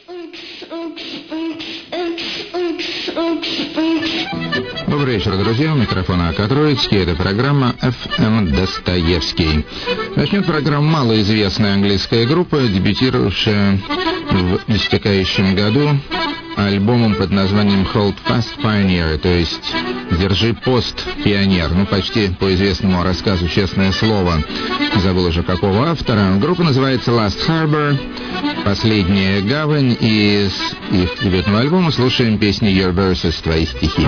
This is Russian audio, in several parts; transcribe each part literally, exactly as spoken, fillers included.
Добрый вечер, друзья. У микрофона Ака Троицкий. Это программа эф эм Достоевский. Начнет программу малоизвестная английская группа, дебютировавшая в истекающем году альбомом под названием Hold Fast Pioneer, то есть «Держи пост, пионер». Ну, почти по известному рассказу «Честное слово». Забыл уже какого автора. Группа называется Last Harbor, «Последняя гавань», и из их дебютного альбома слушаем песню Your Verses, «Твои стихи».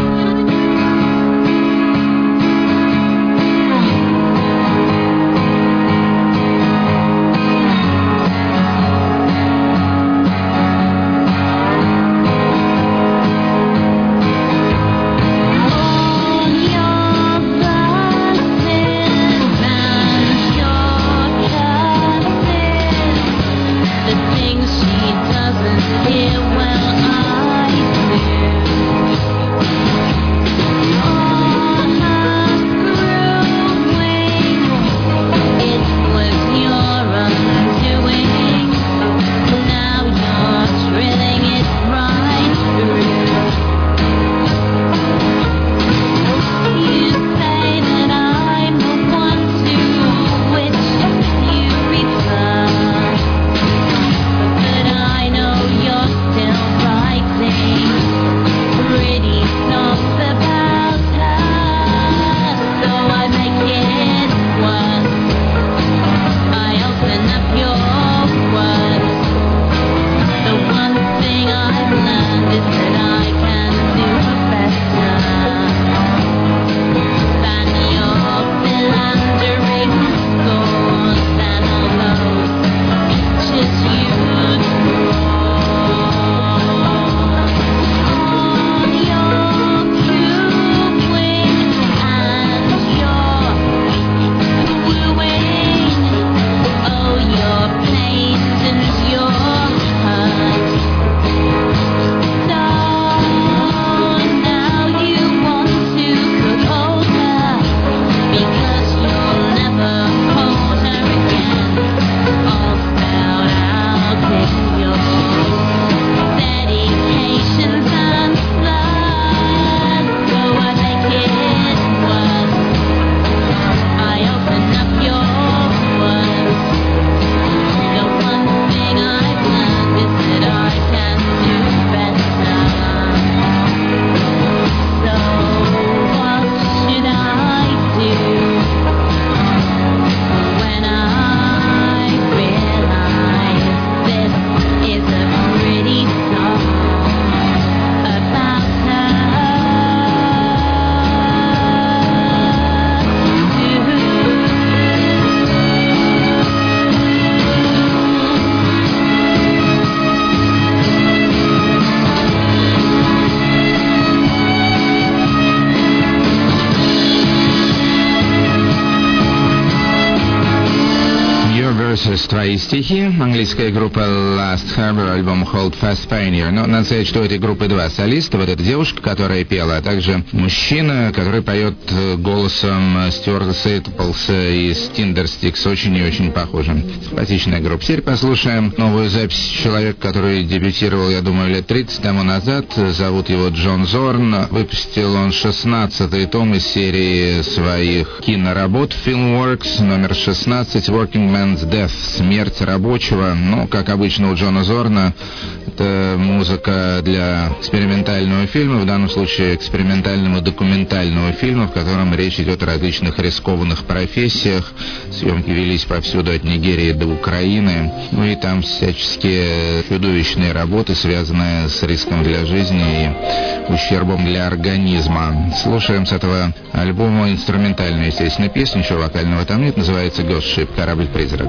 «Твои стихи», английская группа Last Harbor, альбом Hold Fast Pioneer. Но надо сказать, что у этой группы два солиста. Вот эта девушка, которая пела, а также мужчина, который поет голосом Стюарта Сейтлса из Tindersticks. Очень и очень похожим. Симпатичная группа. Теперь послушаем новую запись человека, который дебютировал, я думаю, лет тридцать тому назад. Зовут его Джон Зорн. Выпустил он шестнадцатый том из серии своих киноработ Filmworks, номер шестнадцать, Working Man's Death, «Смерть рабочего». Ну, как обычно у Джона Зорна, это музыка для экспериментального фильма, в данном случае экспериментального документального фильма, в котором речь идет о различных рискованных профессиях. Съемки велись повсюду, от Нигерии до Украины. Ну и там всяческие чудовищные работы, связанные с риском для жизни и ущербом для организма. Слушаем с этого альбома инструментальную, естественно, песню, ничего вокального там нет, называется «Ghost Ship», «Корабль-призрак».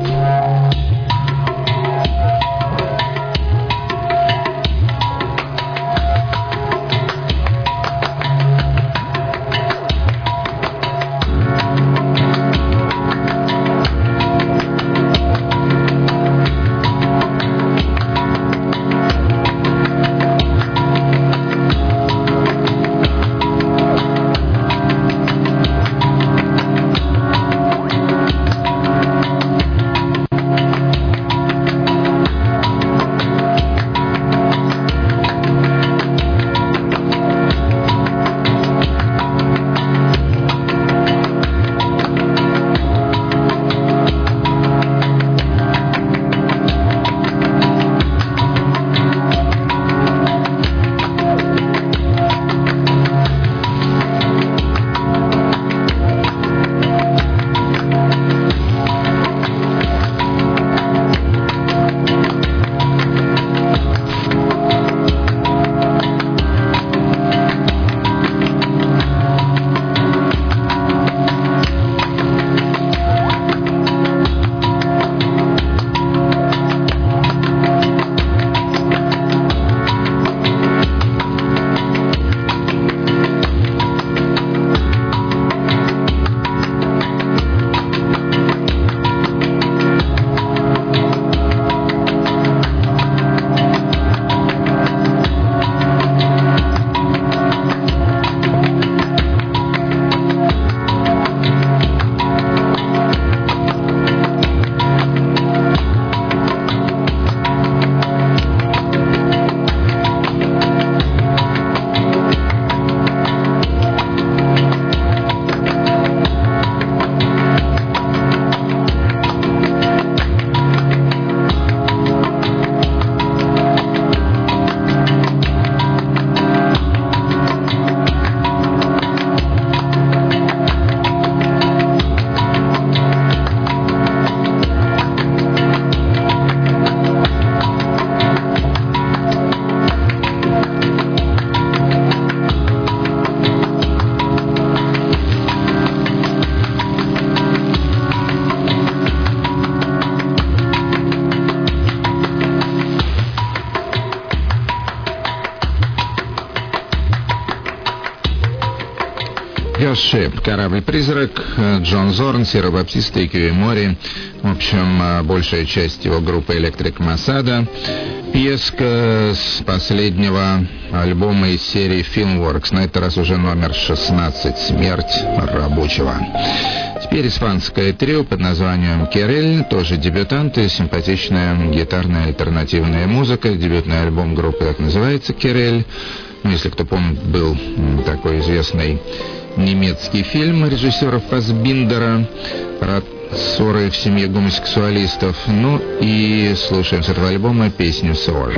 Ghost корабль-призрак, Джон Зорн, Сиробаптиста и Кьюи Мори. В общем, большая часть его группы Electric Masada. Пьеска с последнего альбома из серии Filmworks. На этот раз уже номер шестнадцать «Смерть рабочего». Теперь испанское трио под названием «Керель», тоже дебютанты, симпатичная гитарная альтернативная музыка. Дебютный альбом группы так называется «Керель». Ну, если кто помнит, был такой известный немецкий фильм режиссера Фассбиндера про ссоры в семье гомосексуалистов. Ну и слушаем с этого альбома песню «Ссор».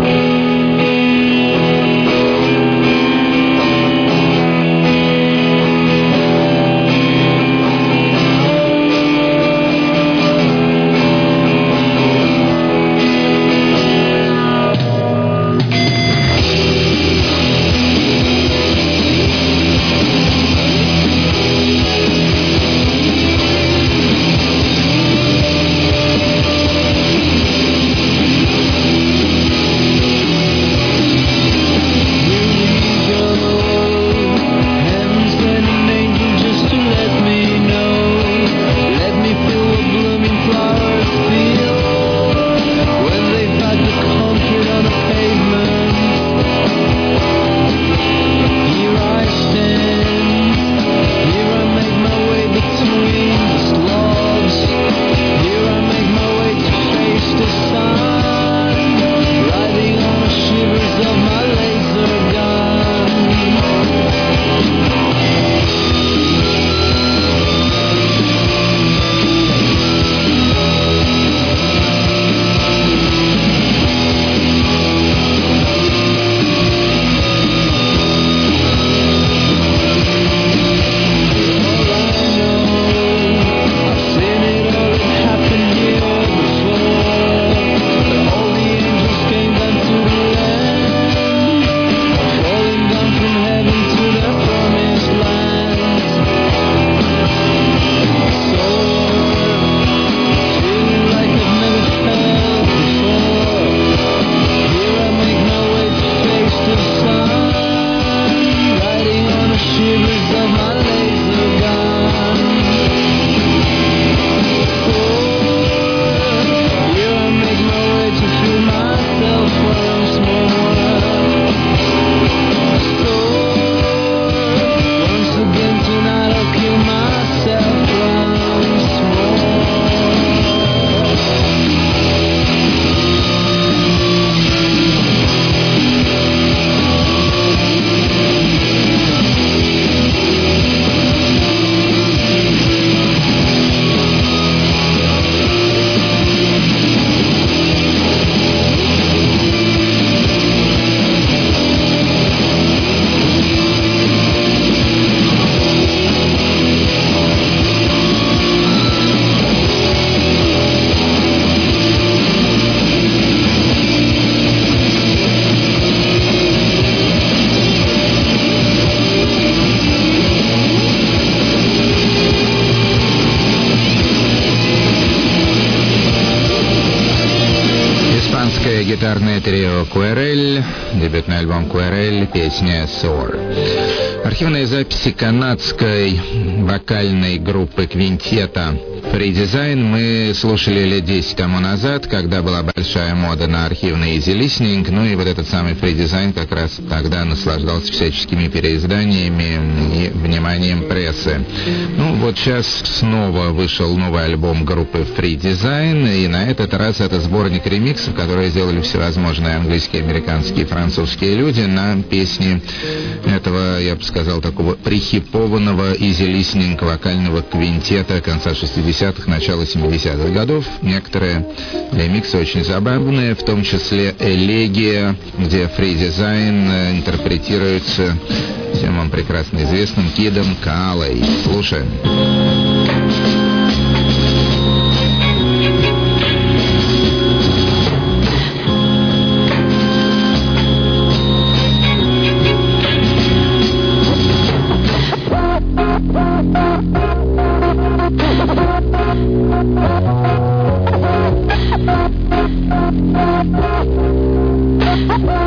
Гитарное трио «Куэрель», дебютный альбом «Куэрель», песня «Сор». Архивные записи канадской вокальной группы квинтета Free Design мы слушали лет десять тому назад, когда была большая мода на архивный easy listening, ну и вот этот самый Free Design как раз тогда наслаждался всяческими переизданиями и вниманием прессы. Ну вот сейчас снова вышел новый альбом группы Free Design, и на этот раз это сборник ремиксов, которые сделали всевозможные английские, американские, французские люди на песни этого, я бы сказал, такого прихипованного easy listening вокального квинтета конца шестидесятых, начала семидесятых годов. Некоторые ремиксы очень забавные, в том числе «Элегия», где Free Design интерпретируется всем вам прекрасно известным Кидом Калой. Слушаем.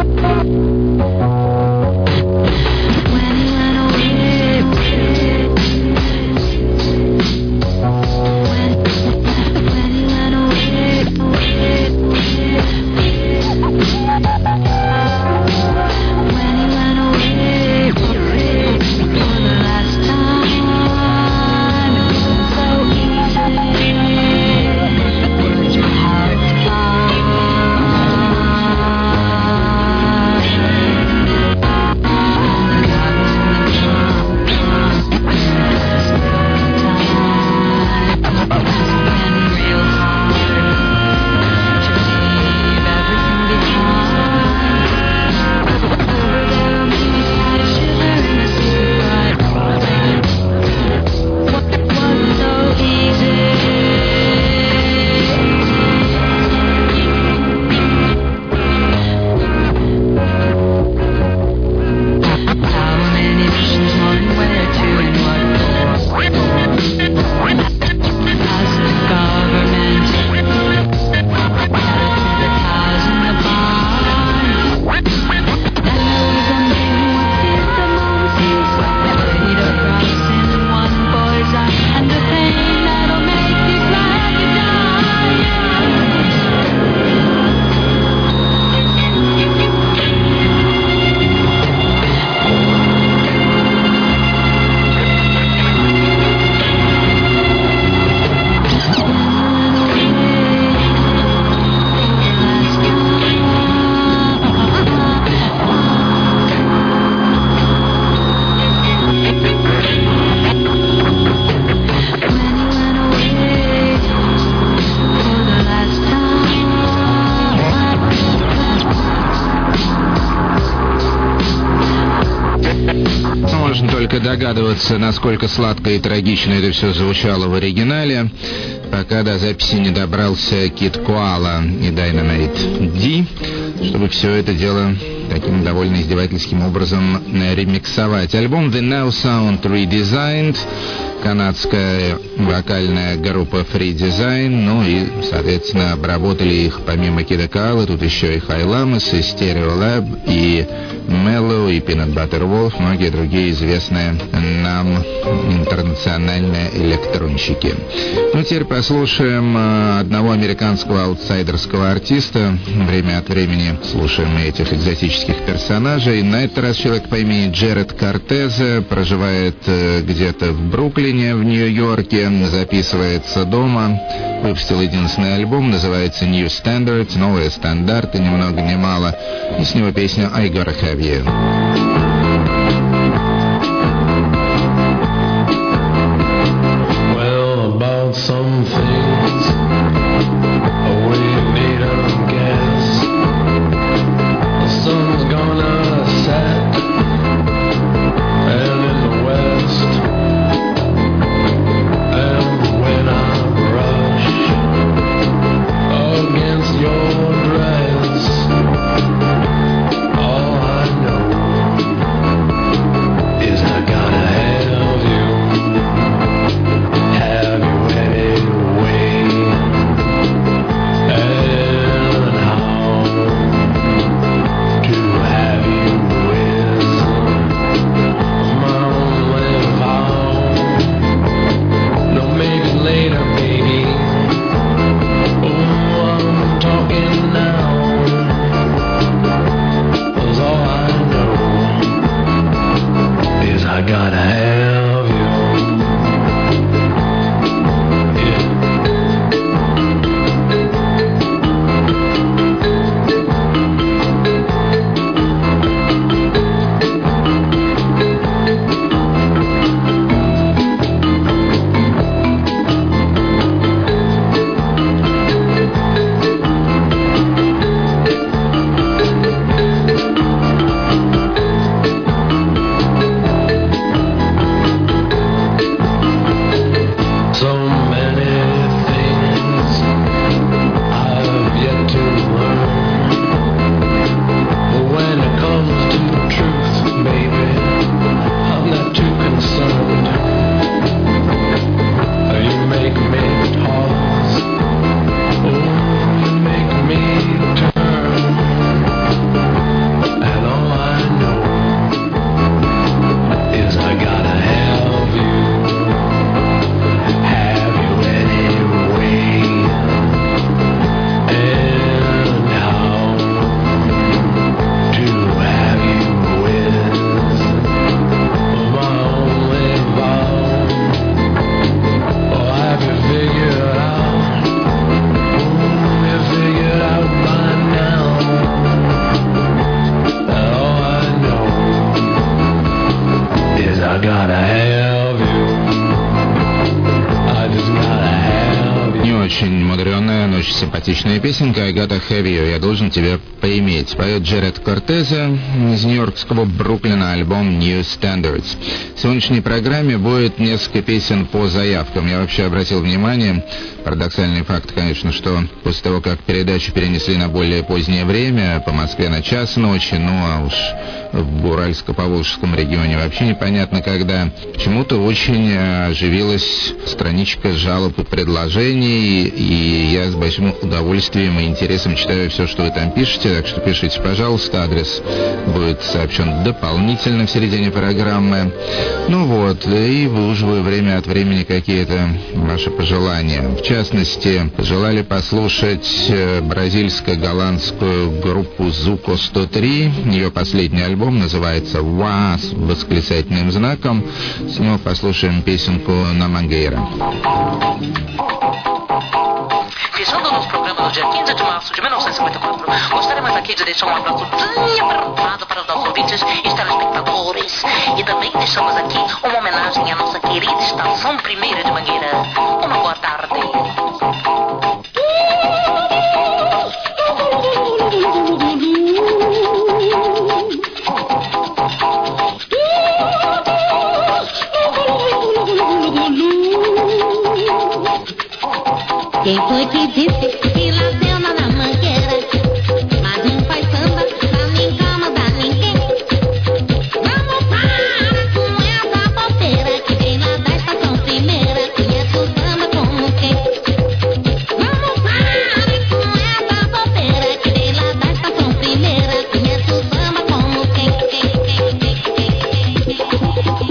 When you went away, можно только догадываться, насколько сладко и трагично это все звучало в оригинале, пока до записи не добрался Кид Коала и Dynamite D, чтобы все это дело таким довольно издевательским образом ремиксовать. Альбом The Now Sound Redesigned, канадская вокальная группа Free Design, ну и, соответственно, обработали их помимо Кида Коалы, тут еще и High Lamas, и Stereo Lab, и Mellow, и Peanut Butter Wolf, многие другие известные нам интернациональные электронщики. Ну, теперь послушаем одного американского аутсайдерского артиста. Время от времени слушаем этих экзотических персонажей. На этот раз человек по имени Джеред Кортезе проживает где-то в Бруклине, в Нью-Йорке, записывается дома, выпустил единственный альбом, называется New Standards, новые стандарты, ни много ни мало, и с него песня I Gotta Have You. Well, about some things we need to guess. The sun's gonna set, and in the west, and when I brush against your dress, all I know is I gotta have you, have you anyway, and how to have you is my only vow. No, maybe later, baby. Oh, I'm talking now, 'cause all I know is I gotta have you. Yeah. So many things I've yet to learn, but when it comes to the truth, baby, I'm not too concerned. You make me pause, oh, you make me turn, and all I know is I gotta have you, have you anyway, and how to have you is my only vow. Oh, have you figured out? Oh, you figured out by now that all I know is I gotta have you. I just gotta have you. Не очень мудреная, но очень симпатичная песенка I Gotta Have You, я должен тебя поиметь. Поет Джеред Кортезе из нью-йоркского Бруклина, альбом New Standards. В сегодняшней программе будет несколько песен по заявкам. Я вообще обратил внимание, парадоксальный факт, конечно, что после того, как передачу перенесли на более позднее время, по Москве на час ночи, ну а уж в Уральско-Поволжском регионе вообще непонятно когда, почему-то очень оживилась страничка жалоб и предложений, и я с большим удовольствием и интересом читаю все, что вы там пишете, так что пишите, пожалуйста, адрес будет сообщен дополнительно в середине программы. Ну вот, и выуживаю время от времени какие-то ваши пожелания. В частности, желали послушать бразильско-голландскую группу Зуко сто три. Ее последний альбом называется «Ва» с восклицательным знаком. С него послушаем песенку «На Манgueira». Fechando o nosso programa no dia quinze de março de mil novecentos e cinquenta e quatro, gostaríamos aqui de deixar um abraço bem apertado para os nossos ouvintes e telespectadores. E também deixamos aqui uma homenagem à nossa querida estação Primeira de Mangueira. Uma boa tarde. Quem foi que disse que nasceu na mangueira? Mas não faz samba pra me incomodar ninguém. Vamos parar com essa bobeira, que quem lá da estação primeira conhece o samba como quem. Vamos parar com essa bobeira, que quem lá da estação primeira conhece o samba como quem. Quem, quem, quem, quem, quem, quem.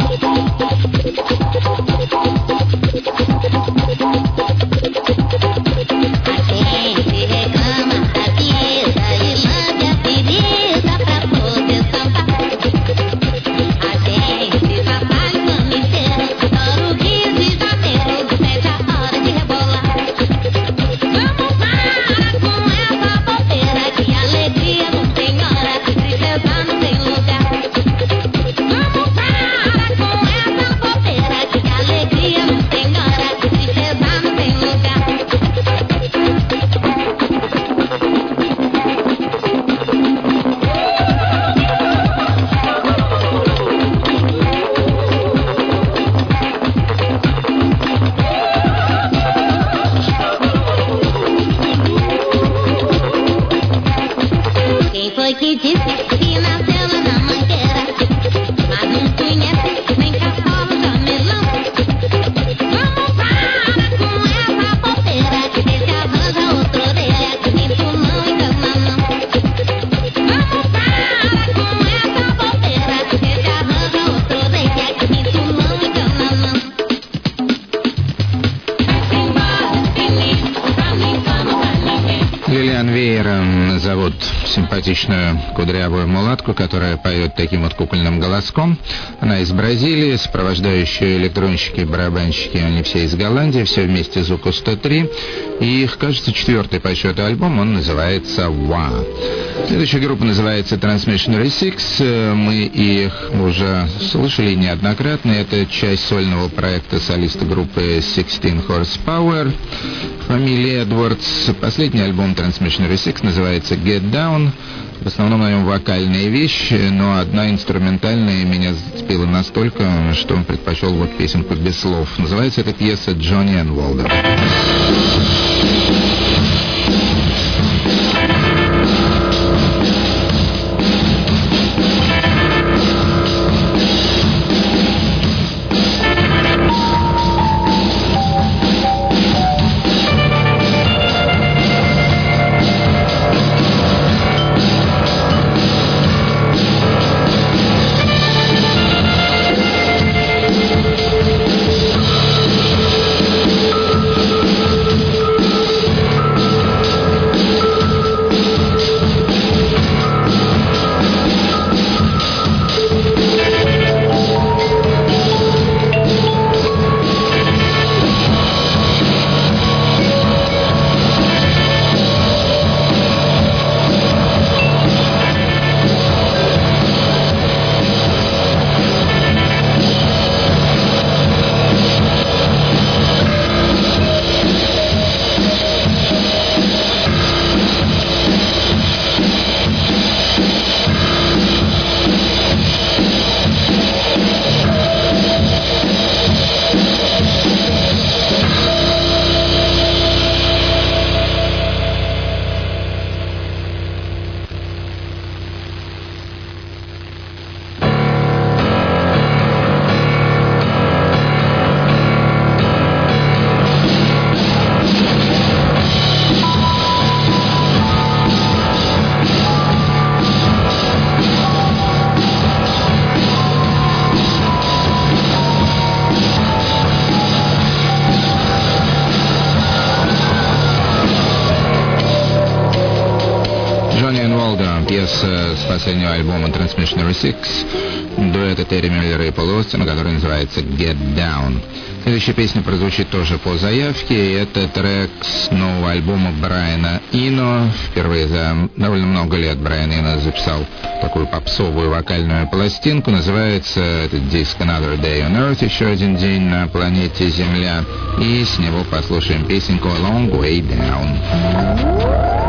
Quem foi que disse que nasceu na mangueira? Mas não conhece nem caçola de melão. Vamos parar com essa bobeira, que deixa arranja outra orelha, que nem tu não engana não. Vamos parar com essa bobeira, que deixa arranja outra orelha, que nem tu não engana não. Embora, menino, pra mim vamos pra ninguém. Лилиан Веером зовут симпатичную кудрявую мулатку, которая поет таким вот кукольным голоском. Она из Бразилии, сопровождающие электронщики и барабанщики, они все из Голландии, все вместе звуку сто три. И их, кажется, четвертый по счету альбом, он называется «Wow». Следующая группа называется Transmissionary Six. Мы их уже слышали неоднократно. Это часть сольного проекта солиста группы sixteen Horsepower, фамилия Эдвардс. Последний альбом Transmissionary Six называется Get Down. В основном на нем вокальные вещи, но одна инструментальная меня зацепила настолько, что он предпочел вот песенку без слов. Называется эта пьеса Джонни Энволда. Пьеса с последнего альбома Transmissionary Six, дуэта Терри Миллера и Пола Остина, который называется Get Down. Следующая песня прозвучит тоже по заявке, и это трек с нового альбома Брайана Ино. Впервые за довольно много лет Брайан Ино записал такую попсовую вокальную пластинку. Называется этот диск Another Day on Earth, еще один день на планете Земля. И с него послушаем песенку A Long Way Down.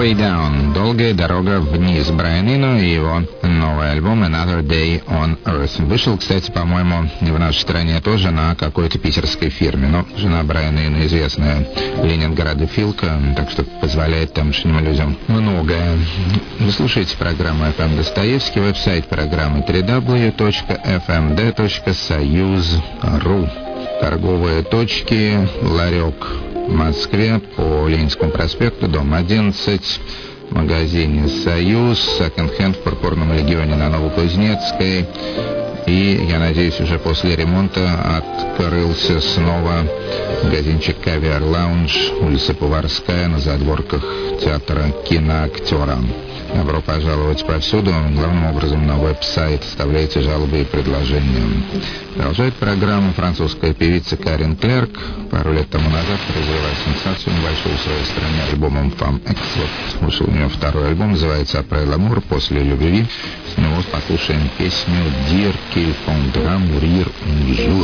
Way Down. Долгая дорога вниз. Брайан Ино и его новый альбом Another Day on Earth. Вышел, кстати, по-моему, в нашей стране тоже на какой-то питерской фирме. Но жена Брайана Ино известная ленинградофилка, так что позволяет тамошним людям многое. Вы слушаете программу эф эм Достоевский, веб-сайт программы дабл ю дабл ю дабл ю точка эф эм дэ точка союз точка ру. Торговые точки, ларек в Москве по Ленинскому проспекту, дом одиннадцать, в магазине «Союз», секонд-хенд в Пурпурном регионе на Новокузнецкой. И, я надеюсь, уже после ремонта открылся снова магазинчик «Кавиар Лаунж», улица Поварская, на задворках театра киноактера. Добро пожаловать повсюду. Главным образом на веб-сайт оставляйте жалобы и предложения. Продолжает программу французская певица Карен Клерк. Пару лет тому назад произвела сенсацию небольшую в своей стране альбомом «Femme X». Вот вышел у нее второй альбом, называется «Après l'amour», «После любви». С него послушаем песню «Dire qu'il faudra mourir un jour».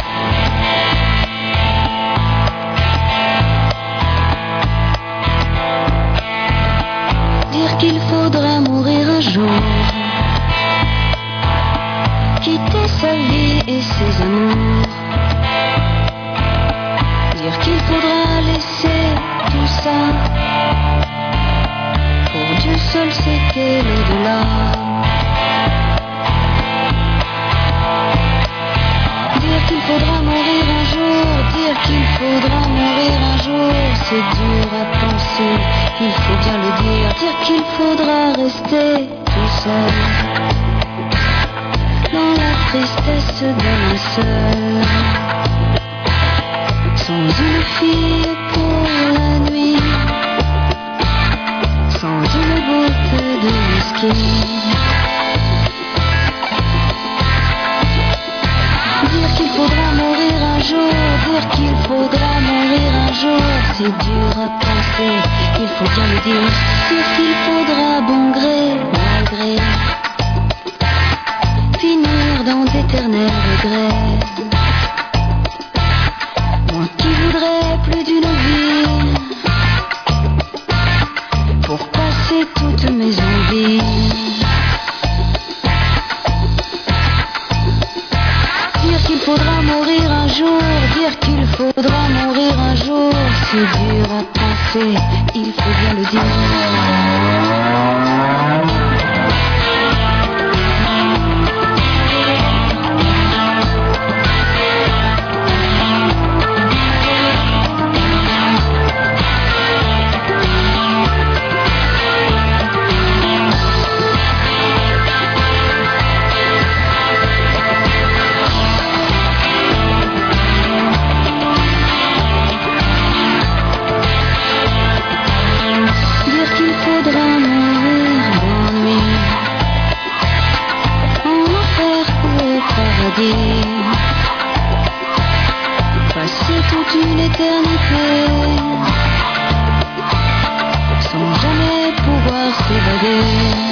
Dire qu'il faudra mourir un jour, quitter sa vie et ses amours. Dire qu'il faudra laisser tout ça, pour Dieu seul sait quel au-delà. Dire qu'il faudra mourir un jour, dire qu'il faudra mourir un jour, c'est dur à penser, il faut bien le dire. Dire qu'il faudra rester tout seul, dans la tristesse d'un seul, sans une fille pour la nuit, sans une goutte de whisky. Dire qu'il faudra mourir un jour, dire qu'il faudra mourir un jour, c'est dur à penser, il faut bien le dire. Dire qu'il faudra bon gré, malgré, finir dans d'éternels regrets. Moi qui voudrais plus d'une vie pour passer toutes mes envies. Dire qu'il faudra mourir un jour, dire qu'il faudra mourir un jour, c'est dur à penser, il faut bien le dire. Passer toute une éternité sans jamais pouvoir s'évader.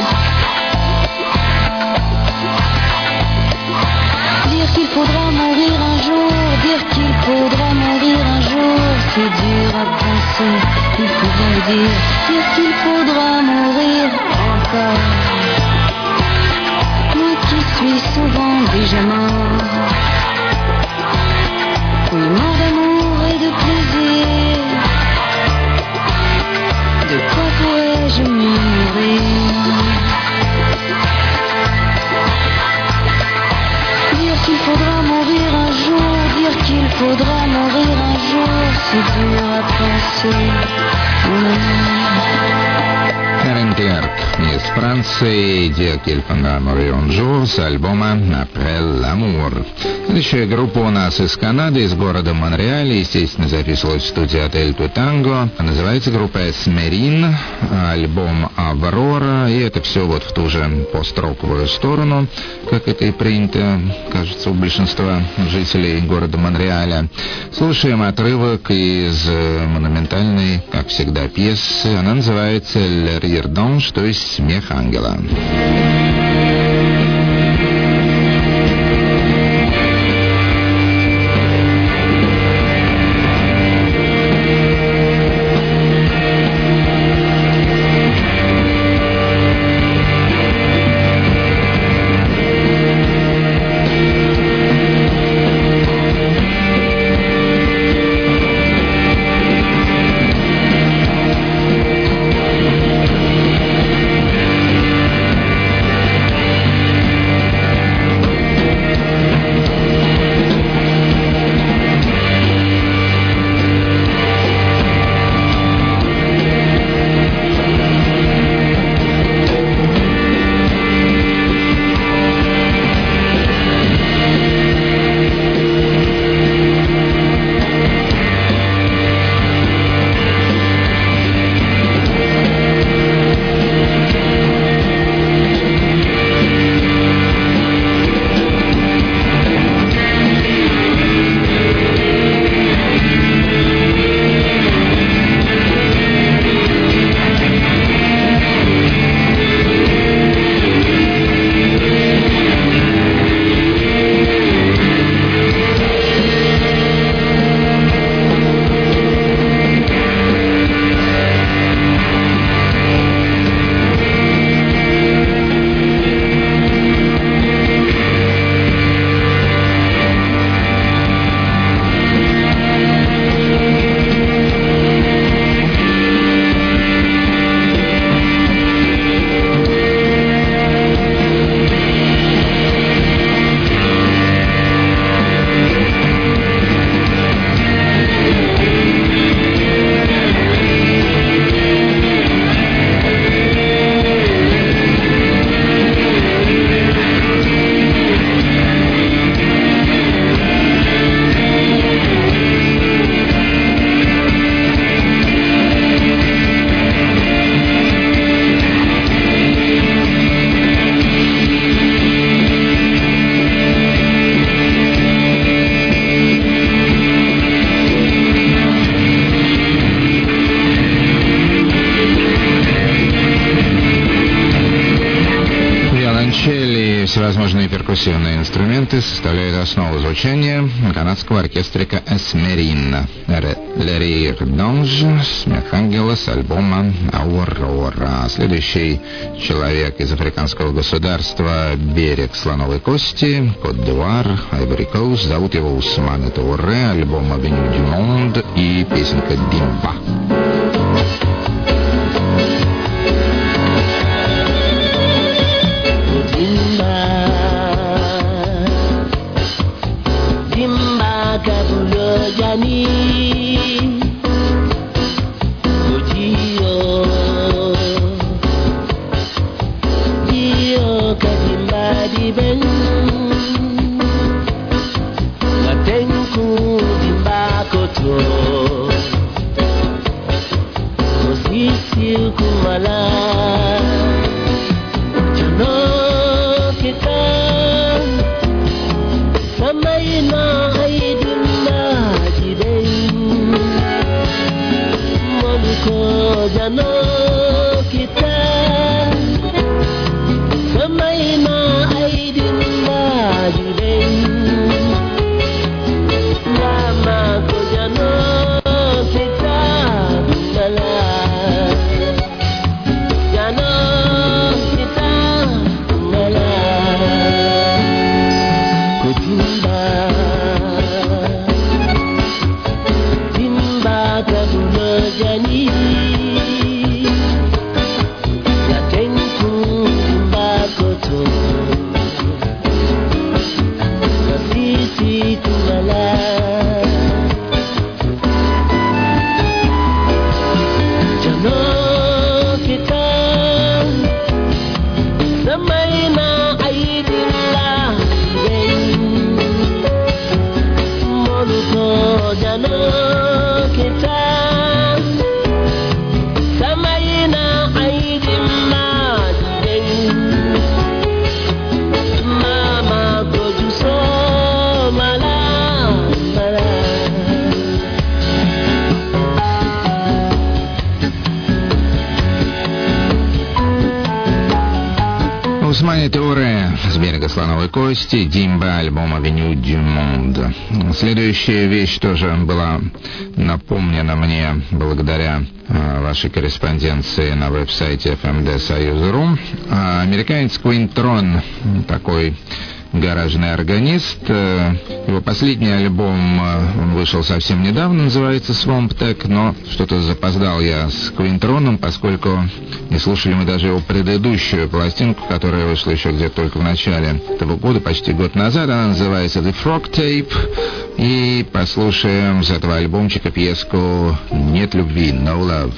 Dire qu'il faudra mourir un jour, dire qu'il faudra mourir un jour, c'est dur à penser, il faut bien le dire. Dire qu'il faudra mourir encore, moi qui suis souvent déjà mort. Oui, mort d'amour et de plaisir, de quoi pourrais-je mourir? Dire qu'il faudra mourir un jour, dire qu'il faudra mourir un jour, c'est dur à penser, mon amour. Карен Клерк из Франции, «Dire qu'il faudra mourir un jour» с альбома «Après l'amour». Следующая группа у нас из Канады, из города Монреаль, естественно, записывалась в студии «Отель Тутанго». Называется группа «Эсмерин», альбом «Аврора», и это все вот в ту же пост-роковую сторону, как это и принято, кажется, у большинства жителей города Монреаля. Слушаем отрывок из монументальной, как всегда, пьесы. Она называется «Le Rire d'Ange», то есть «Смех ангела». всевозможные перкуссионные инструменты составляют основу звучания канадского оркестрика «Эсмерин». «Лерир Донж», «Смех ангела» с альбома «Аурора». Следующий человек из африканского государства «Берег слоновой кости», Кот-д'Ивуар, Айвори Коуст. Зовут его Усмане Туоре, альбом «Авеню дю Монд» и песенка «Димба». Jani Ojio Dio Kadimba di Ben Matenku Dimba Koto Osisi Kumala Jano Kita Samaina Jano kita samaina aidin majuden lama ko jano kita bala jano kita bala ko timba timba kabulo jani Усмане Туоре с «Берега слоновой кости», Димба, альбом «Авеню дю Монд». Следующая вещь тоже была напомнена мне благодаря э, вашей корреспонденции на веб-сайте эф эм ди союз точка ру. А, американец Квинтрон, такой гаражный органист. Его последний альбом, он вышел совсем недавно, называется «Swamp Tech», но что-то запоздал я с Квинтроном, поскольку не слушали мы даже его предыдущую пластинку, которая вышла еще где-то только в начале этого года, почти год назад. Она называется «The Frog Tape». И послушаем с этого альбомчика пьеску «Нет любви», «No Love».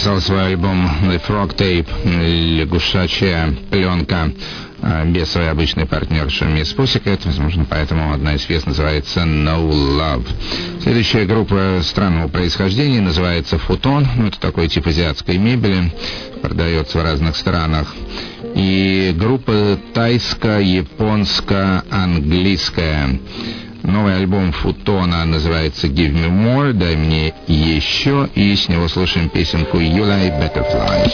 записал свой альбом The Frog Tape, лягушачья пленка, без своей обычной партнерши Мисс Pussycat. Возможно, поэтому одна из песен называется No Love. Следующая группа странного происхождения называется Futon. Ну, это такой тип азиатской мебели, продается в разных странах. И группа тайско-японско-английская. Новый альбом Футона называется Give Me More, дай мне еще, и с него слушаем песенку You Like Butterfly.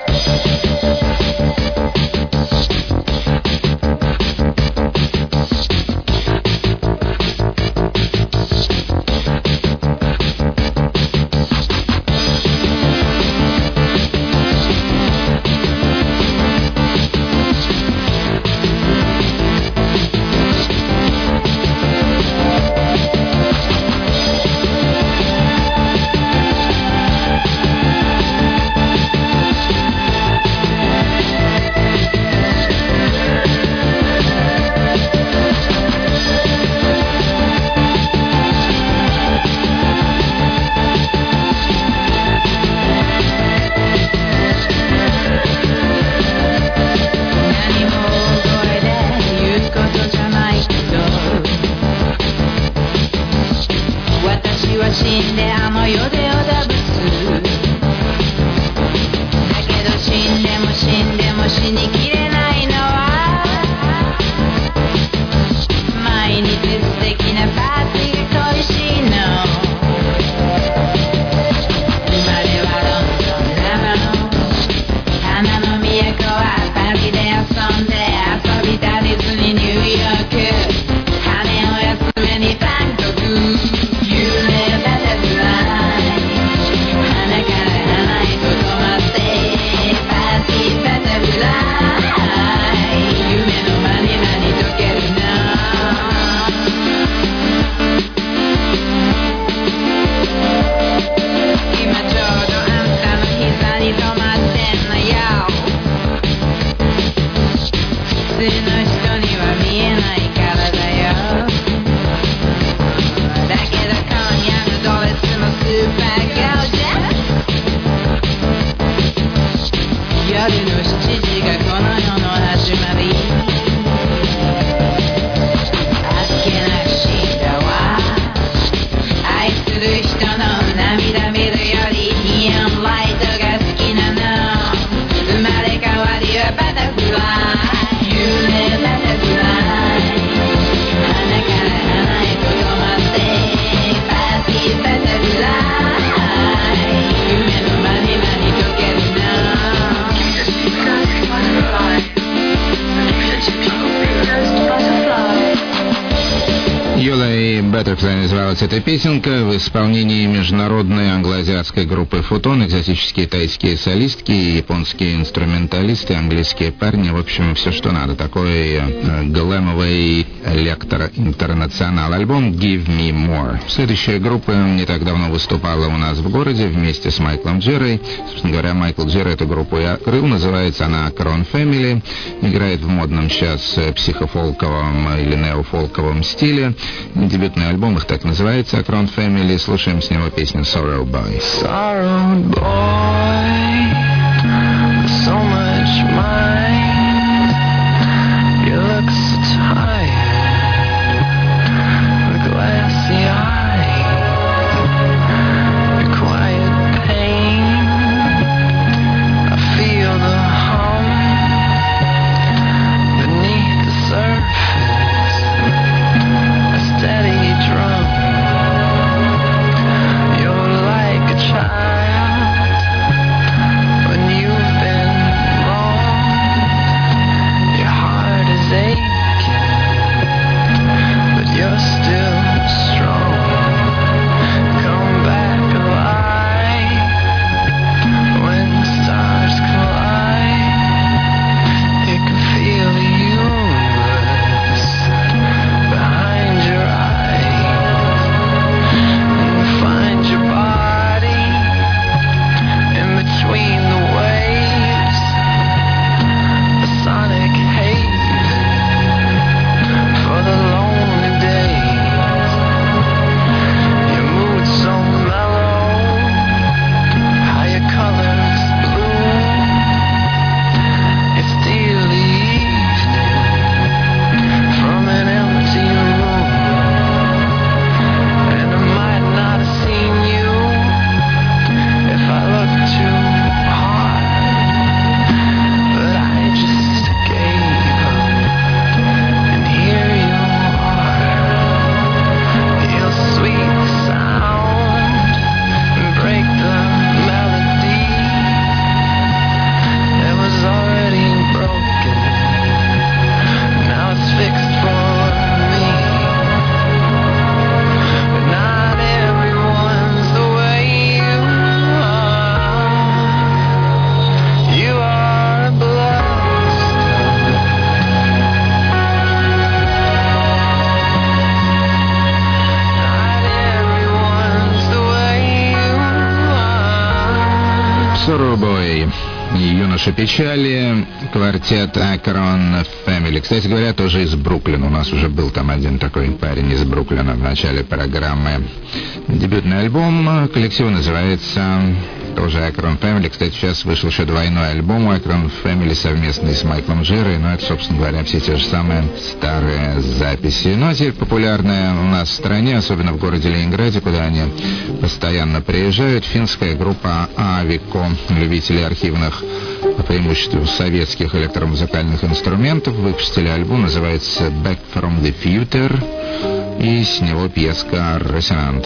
Называлась эта песенка в исполнении международной англо-азиатской группы Футон, экзотические тайские солистки, японские инструменталисты, английские парни, в общем, все, что надо. Такой э, глэмовый лектор интернационал. Альбом Give Me More. Следующая группа не так давно выступала у нас в городе вместе с Майклом Джерой. Собственно говоря, Майкл Джерра эту группу и открыл. Называется она Crown Family. Играет в модном сейчас психофолковом или неофолковом стиле. Дебютный альбом их так называется, Crown Family. Слушаем с него песню Sorrow Boy. Sorrow boy, so much mind. You look so tired, with glassy eye, your quiet pain. I feel the hum beneath the surface, a steady drum. You're like a child when you've been wronged. Sorrowboy, юноша печали, квартет Акрон Family. Кстати говоря, тоже из Бруклина. У нас уже был там один такой парень из Бруклина в начале программы. Дебютный альбом коллектива называется тоже Акрон Family. Кстати, сейчас вышел еще двойной альбом Акрон Family совместный с Майклом Джерой. Но это, собственно говоря, все те же самые старые записи. Ну, а теперь популярная у нас в стране, особенно в городе Ленинграде, куда они постоянно приезжают, финская группа Авико. Любители архивных, по преимуществу советских электромузыкальных инструментов, выпустили альбом, называется Back from the Future, и с него пьеска «Resonant».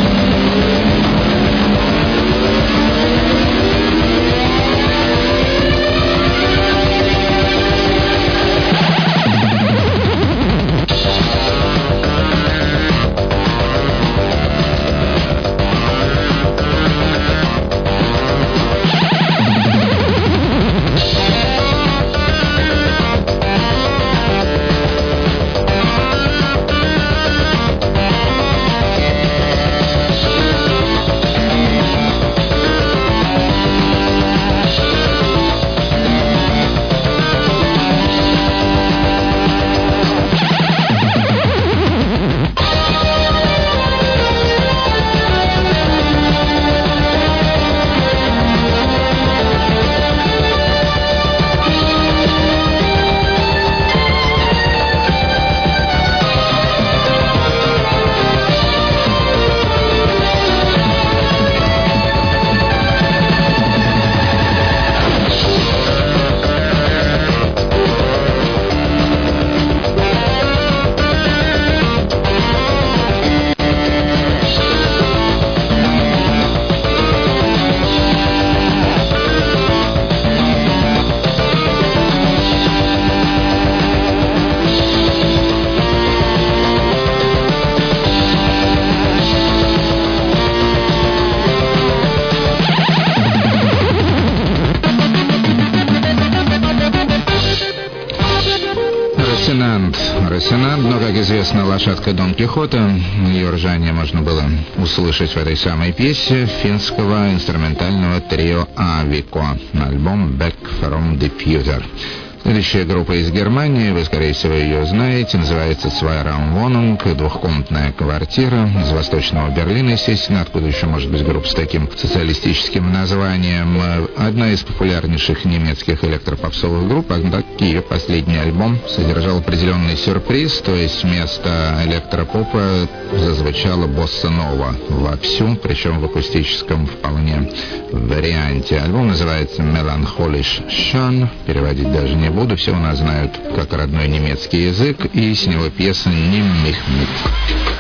Росинант, но, как известно, лошадка Дон Кихота. Ее ржание можно было услышать в этой самой пьесе финского инструментального трио Авико на альбом Back from the Future. Следующая группа из Германии, вы, скорее всего, ее знаете, называется Zwei-Raum-Wohnung, двухкомнатная квартира, из Восточного Берлина, естественно, откуда еще может быть группа с таким социалистическим названием. Одна из популярнейших немецких электропопсовых групп, однако ее последний альбом содержал определенный сюрприз, то есть вместо электропопа зазвучала босса-нова вовсю, причем в акустическом вполне варианте. Альбом называется «Melancholisch Schön», переводить даже не буду, все у нас знают как родной немецкий язык, и с него пьеса «Nimm mich mit».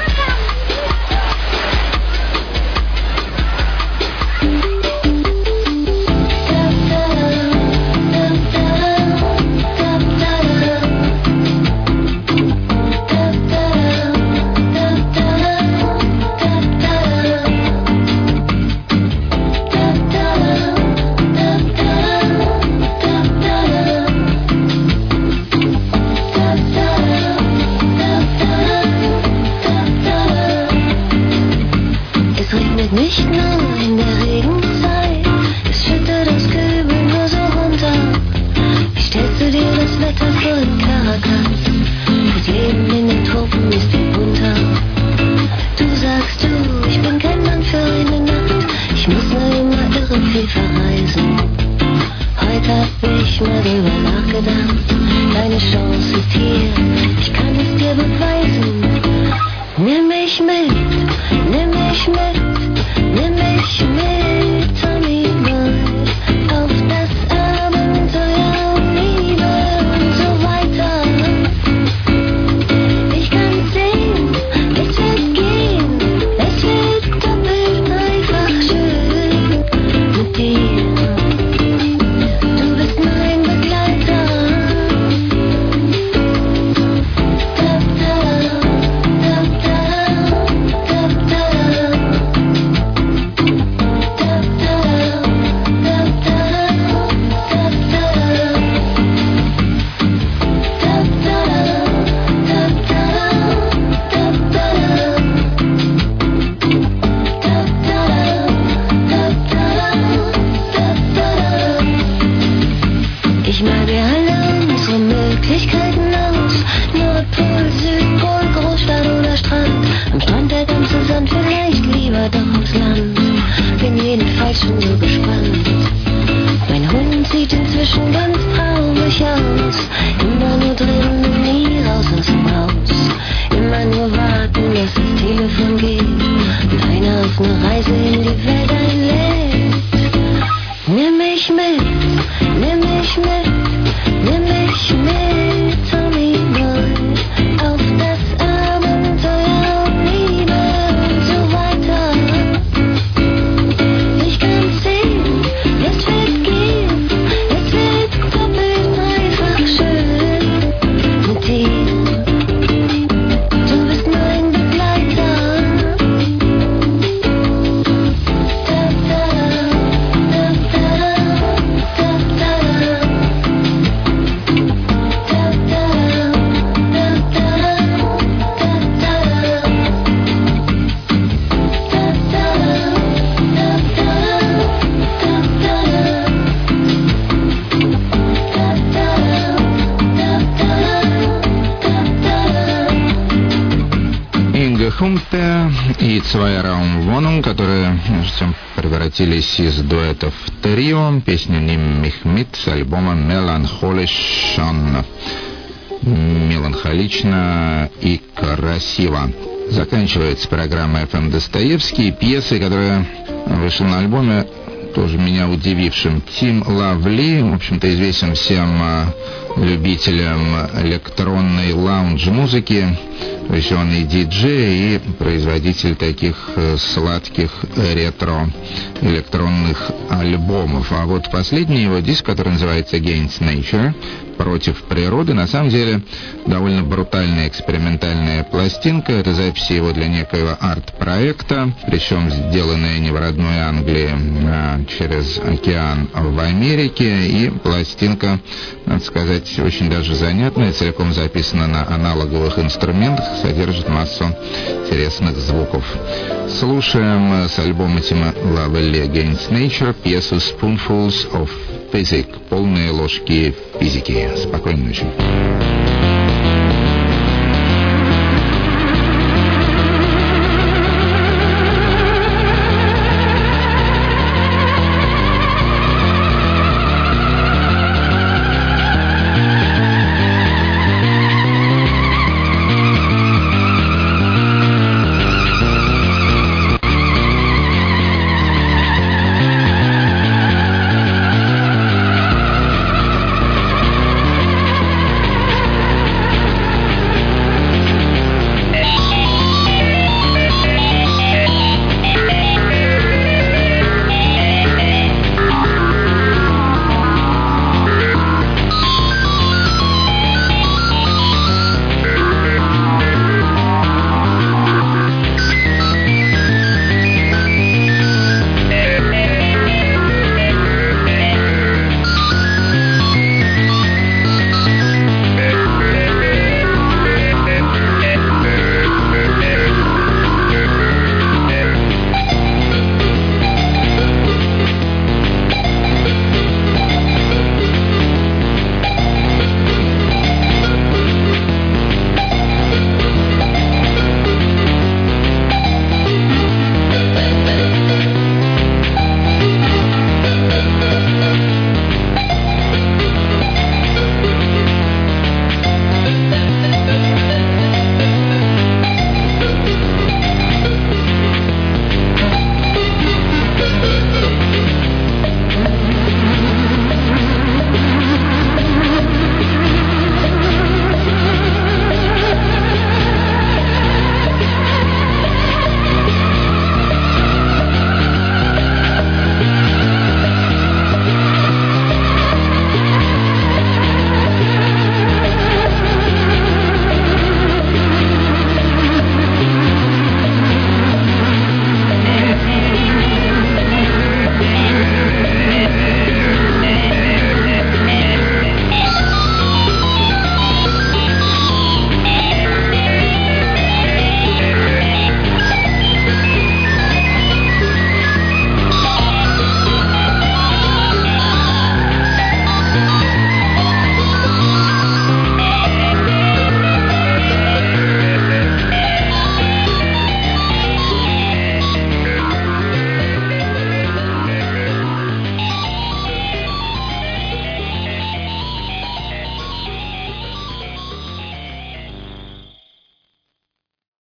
Nicht nur in der Regenzeit, es schüttet das Kübel nur so runter. Wie stellst du dir das Wetter vor in Caracas? Das Leben in den Tropen ist viel bunter. Du sagst du, ich bin kein Mann für eine Nacht, ich muss nur immer irre viel verreisen. Heute hab ich mal drüber nachgedacht, deine Chance ist hier, ich kann es dir beweisen. Nimm mich mit, nimm mich mit. Nimm mich mit, Amigo, auf das Abenteuer Liebe und so weiter. Ich kann sehen, es wird gehen, es wird doppelt einfach schön mit dir. Du bist mein Begleiter. Da, da, da, da, da, da. Reise in die Welt ein Lied. Nimm mich mit, nimm mich mit, nimm mich mit, Tommy Boy, auf das Abenteuer und Liebe und so weiter. Ich kann sehen, es wird gehen, es wird doppelt, dreifach schön mit dir. Du bist mein Begleiter. Da, da, da, da, da, da, da, da, da, da, Инга Хумпе и Цвайраум Вонум, которые между тем превратились из дуэта в трио, песню Ним Мехмит с альбома «Меланхолишон». Меланхолично и красиво. Заканчивается программа «эф эм Достоевский» пьесой, которая вышла на альбоме, тоже меня удивившим. Тим Лавли, в общем-то, известен всем любителям электронной лаунж-музыки, то есть он и диджей, и производитель таких сладких ретро-электронных альбомов. А вот последний его диск, который называется «Against Nature», «Против природы», на самом деле довольно брутальная экспериментальная пластинка. Это запись его для некоего арт-проекта, причем сделанная не в родной Англии, а через океан в Америке. И пластинка, надо сказать, очень даже занятная, целиком записана на аналоговых инструментах, содержит массу интересных звуков. Слушаем с альбома Тима Лавелли «Against Nature» пьесу «Spoonfuls of Physics», полные ложки физики. Спокойной ночи.